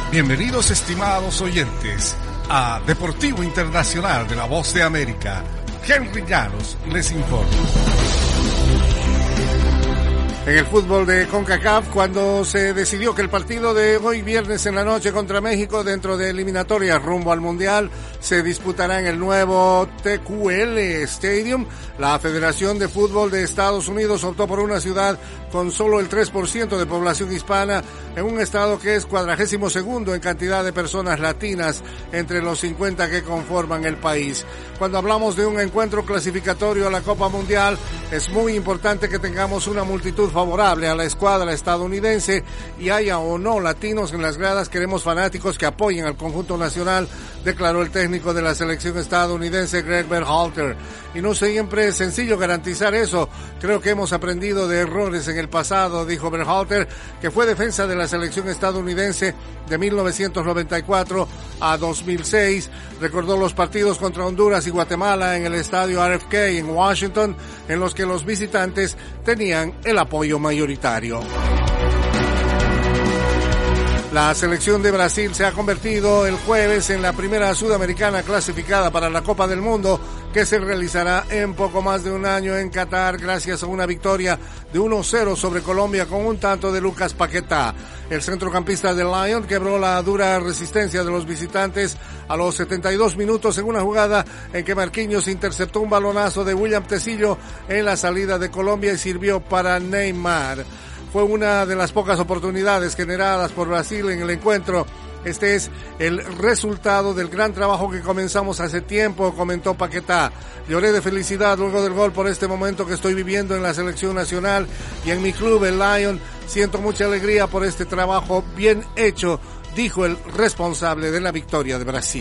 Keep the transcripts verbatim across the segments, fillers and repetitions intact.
Bienvenidos, estimados oyentes, a Deportivo Internacional de la Voz de América. Henry Llanos les informa. En el fútbol de CONCACAF, cuando se decidió que el partido de hoy viernes en la noche contra México dentro de eliminatorias rumbo al Mundial se disputará en el nuevo T Q L Stadium, la Federación de Fútbol de Estados Unidos optó por una ciudad con solo el tres por ciento de población hispana, en un estado que es cuadragésimo segundo en cantidad de personas latinas entre los cincuenta que conforman el país. Cuando hablamos de un encuentro clasificatorio a la Copa Mundial, es muy importante que tengamos una multitud favorable a la escuadra estadounidense, y haya o no latinos en las gradas, queremos fanáticos que apoyen al conjunto nacional, declaró el técnico de la selección estadounidense Greg Berhalter. Y no siempre es sencillo garantizar eso. Creo que hemos aprendido de errores en el pasado, dijo Berhalter, que fue defensa de la selección estadounidense de mil novecientos noventa y cuatro a dos mil seis. Recordó los partidos contra Honduras y Guatemala en el estadio R F K en Washington, en los que los visitantes tenían el apoyo mayoritario. La selección de Brasil se ha convertido el jueves en la primera sudamericana clasificada para la Copa del Mundo, que se realizará en poco más de un año en Qatar, gracias a una victoria de uno cero sobre Colombia con un tanto de Lucas Paquetá. El centrocampista del Lion quebró la dura resistencia de los visitantes a los setenta y dos minutos en una jugada en que Marquinhos interceptó un balonazo de William Tecillo en la salida de Colombia y sirvió para Neymar. Fue una de las pocas oportunidades generadas por Brasil en el encuentro. Este es el resultado del gran trabajo que comenzamos hace tiempo, comentó Paquetá. Lloré de felicidad luego del gol por este momento que estoy viviendo en la selección nacional y en mi club, el Lion. Siento mucha alegría por este trabajo bien hecho, dijo el responsable de la victoria de Brasil.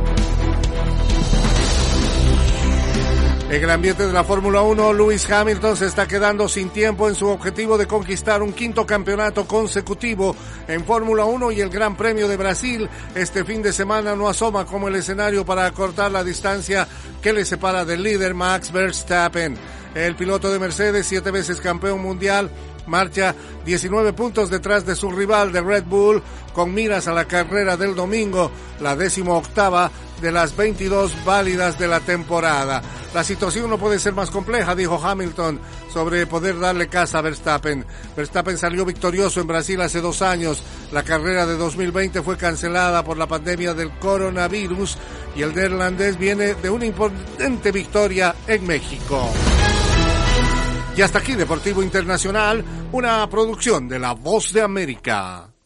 En el ambiente de la Fórmula uno, Lewis Hamilton se está quedando sin tiempo en su objetivo de conquistar un quinto campeonato consecutivo en Fórmula uno, y el Gran Premio de Brasil este fin de semana no asoma como el escenario para acortar la distancia que le separa del líder Max Verstappen. El piloto de Mercedes, siete veces campeón mundial, marcha diecinueve puntos detrás de su rival de Red Bull, con miras a la carrera del domingo, la decimoctava de las veintidós válidas de la temporada. La situación no puede ser más compleja, dijo Hamilton, sobre poder darle caza a Verstappen. Verstappen salió victorioso en Brasil hace dos años. La carrera de dos mil veinte fue cancelada por la pandemia del coronavirus y el neerlandés viene de una importante victoria en México. Y hasta aquí Deportivo Internacional, una producción de La Voz de América.